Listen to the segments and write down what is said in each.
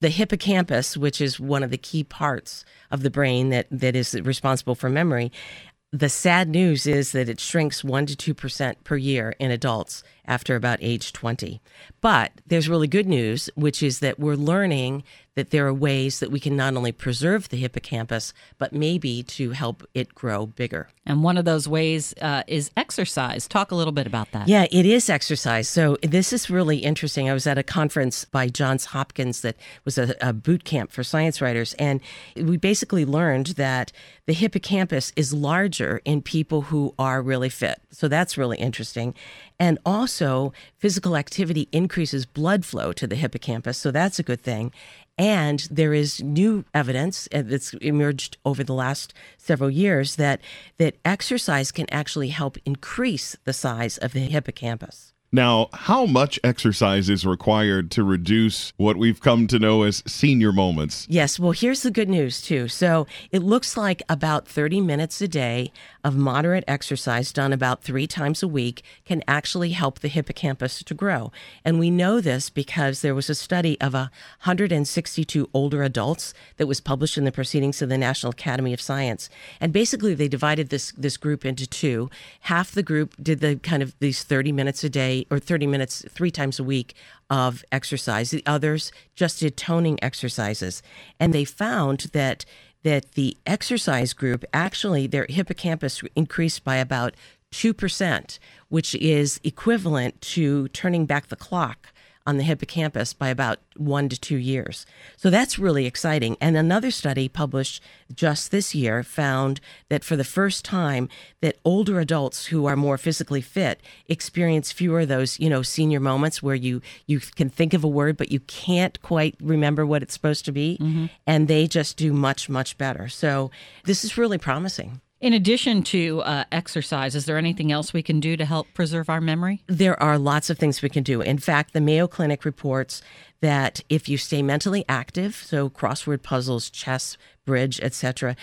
The hippocampus, which is one of the key parts of the brain that is responsible for memory, the sad news is that it shrinks 1 to 2% per year in adults after about age 20. But there's really good news, which is that we're learning that there are ways that we can not only preserve the hippocampus, but maybe to help it grow bigger. And one of those ways is exercise. Talk a little bit about that. Yeah, it is exercise. So this is really interesting. I was at a conference by Johns Hopkins that was a boot camp for science writers, and we basically learned that the hippocampus is larger in people who are really fit. So that's really interesting. And also, physical activity increases blood flow to the hippocampus, so that's a good thing. And there is new evidence that's emerged over the last several years that exercise can actually help increase the size of the hippocampus. Now, how much exercise is required to reduce what we've come to know as senior moments? Yes, well, here's the good news, too. So it looks like about 30 minutes a day of moderate exercise done about 3 times a week can actually help the hippocampus to grow. And we know this because there was a study of 162 older adults that was published in the Proceedings of the National Academy of Science. And basically, they divided this group into 2. Half the group did the kind of these 30 minutes a day or 30 minutes 3 times a week of exercise. The others just did toning exercises. And they found that the exercise group, actually their hippocampus increased by about 2%, which is equivalent to turning back the clock on the hippocampus by about 1 to 2 years. So that's really exciting. And another study published just this year found that for the first time that older adults who are more physically fit experience fewer of those, senior moments where you can think of a word, but you can't quite remember what it's supposed to be. Mm-hmm. And they just do much, much better. So this is really promising. In addition to exercise, is there anything else we can do to help preserve our memory? There are lots of things we can do. In fact, the Mayo Clinic reports that if you stay mentally active, so crossword puzzles, chess, bridge, etc.,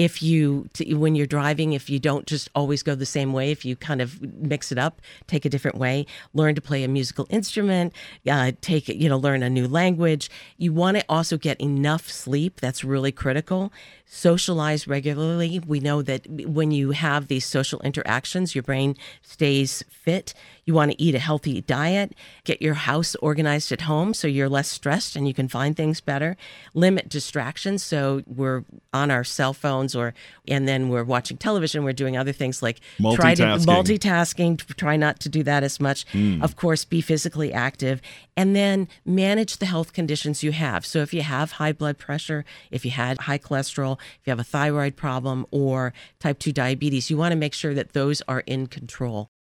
when you're driving, if you don't just always go the same way, if you kind of mix it up, take a different way, learn to play a musical instrument, learn a new language. You want to also get enough sleep. That's really critical. Socialize regularly. We know that when you have these social interactions, your brain stays fit. You want to eat a healthy diet, get your house organized at home so you're less stressed and you can find things better. Limit distractions. So we're on our cell phones and then we're watching television. We're doing other things like multitasking. Try not to do that as much. Of course, be physically active and then manage the health conditions you have. So if you have high blood pressure, if you had high cholesterol, if you have a thyroid problem or type 2 diabetes, you want to make sure that those are in control.